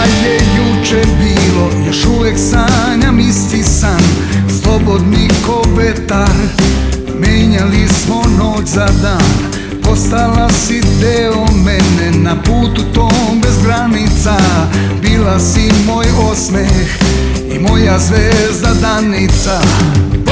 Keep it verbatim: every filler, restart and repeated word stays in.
je juče bilo, još uvek sanjam isti san. Slobodni ko vetar, menjali smo noć za dan. Postala si deo mene, na putu tom bez granica. Bila si moj osmeh i moja zvezda danica.